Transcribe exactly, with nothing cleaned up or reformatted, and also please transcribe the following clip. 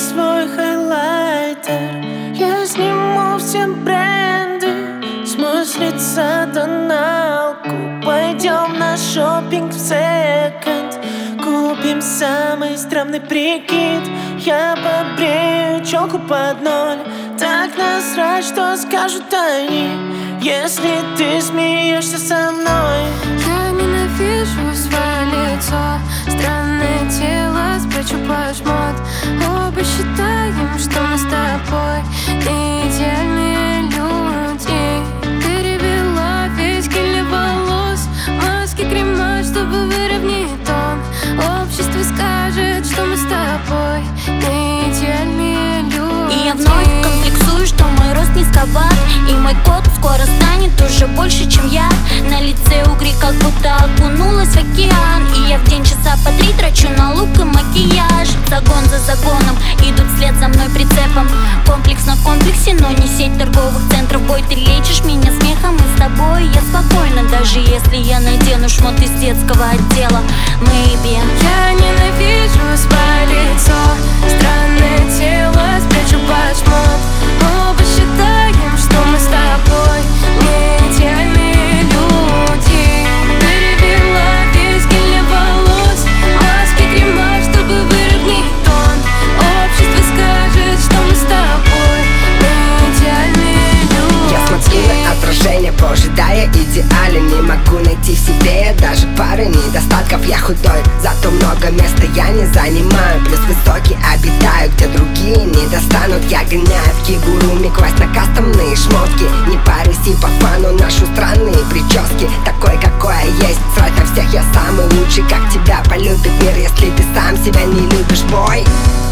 свой хайлайтер. Я сниму все бренды, смою с лица тоналку. Пойдем на шопинг в секонд, купим самый странный прикид. Я побрею челку под ноль, так насрать, что скажут они, если ты смеешься со мной. Я ненавижу свое лицо, странное тело, спрячу под шмот. Оба считаем, что мы с тобой не идеальные люди. Перевела весь гель волос, маски, крема, чтобы выровнять тон. Общество скажет, что мы с тобой не идеальные люди. И я вновь комплексую, что мой рост низковат, и мой кот скоро станет уже больше, чем я. На лице угри, как будто окунулась в океан. И я в день часа по три трачу на лук и макияж. Загон за загоном идут вслед за мной прицепом. Комплекс на комплексе, но не сеть торговых центров. Бой, ты лечишь меня смехом, и с тобой я спокойна, даже если я надену шмот из детского отдела. Maybe. Я ненавижу свое лицо, странное тело, спрячу под шмот. Оба считаем, что мы с тобой не идеальные люди. Перевела весь гель волос, маски, крема, чтобы выровнять тон. Общество скажет, что мы с тобой не идеальные люди. Я смотрю на отражение, ожидая идеали. Не могу найти в себе даже пары недостатков. Я худой, зато много места я не занимаю. Плюс высокий обитаю, где другие не достанут. Я гоняю в кигуруми, квасть на кастомные шмотки. Не парюсь и по фану ношу странные прически. Такой, какой я есть, срать на всех, я самый лучший. Как тебя полюбит мир, если ты сам себя не любишь, бой?